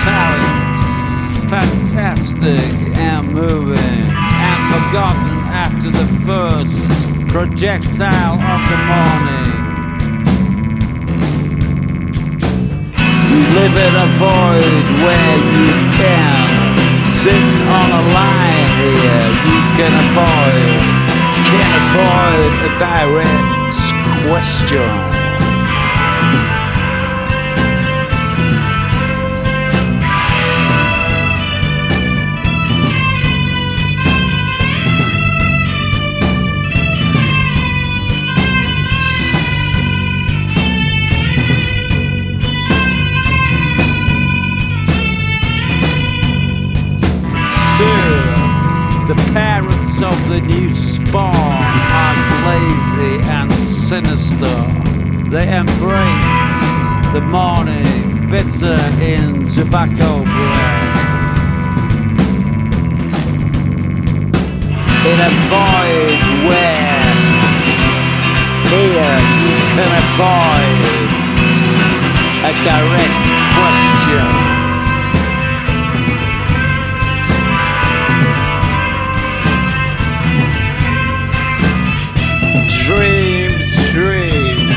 talents, fantastic and moving, and forgotten after the first projectile of the morning. You live in a void where you can sit on a line here. You can avoid a direct question. The parents of the new spawn are lazy and sinister. They embrace the morning bitter in tobacco breath. In a void where here you can avoid a direct question. Dream,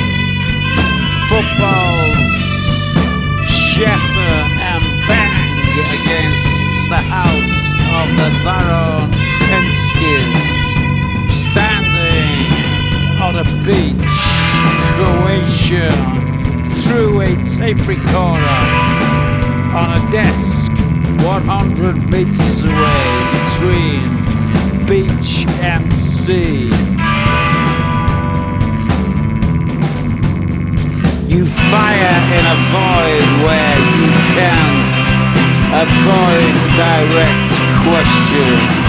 footballs shatter and bang against the house of the Varoninskis, standing on a beach, Croatia, through a tape recorder, on a desk 100 meters away between beach and sea. You fire in a void where you can avoid direct question.